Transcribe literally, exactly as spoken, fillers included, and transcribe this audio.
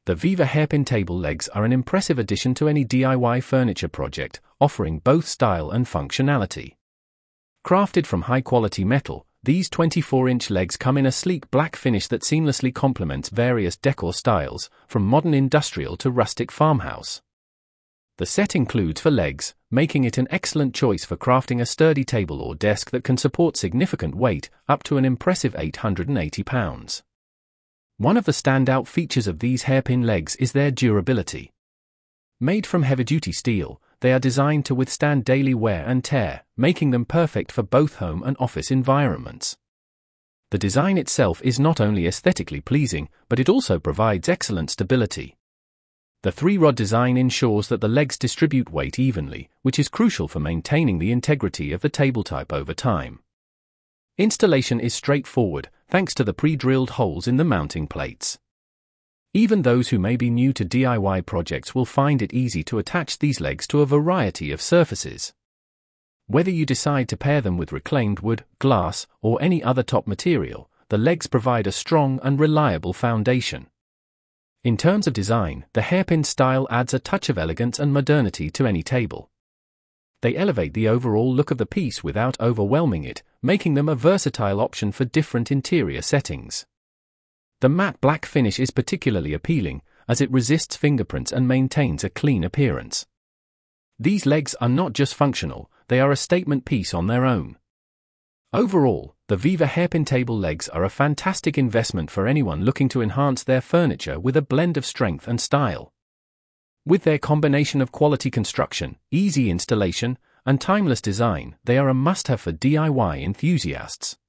The Viva hairpin table legs are an impressive addition to any D I Y furniture project, offering both style and functionality. Crafted from high-quality metal, these twenty-four inch legs come in a sleek black finish that seamlessly complements various decor styles, from modern industrial to rustic farmhouse. The set includes four legs, making it an excellent choice for crafting a sturdy table or desk that can support significant weight, up to an impressive eight hundred eighty pounds. One of the standout features of these hairpin legs is their durability. Made from heavy-duty steel, they are designed to withstand daily wear and tear, making them perfect for both home and office environments. The design itself is not only aesthetically pleasing, but it also provides excellent stability. The three-rod design ensures that the legs distribute weight evenly, which is crucial for maintaining the integrity of the table type over time. Installation is straightforward, thanks to the pre-drilled holes in the mounting plates. Even those who may be new to D I Y projects will find it easy to attach these legs to a variety of surfaces. Whether you decide to pair them with reclaimed wood, glass, or any other top material, the legs provide a strong and reliable foundation. In terms of design, the hairpin style adds a touch of elegance and modernity to any table. They elevate the overall look of the piece without overwhelming it, making them a versatile option for different interior settings. The matte black finish is particularly appealing, as it resists fingerprints and maintains a clean appearance. These legs are not just functional, they are a statement piece on their own. Overall, the Viva hairpin table legs are a fantastic investment for anyone looking to enhance their furniture with a blend of strength and style. With their combination of quality construction, easy installation, and timeless design, they are a must-have for D I Y enthusiasts.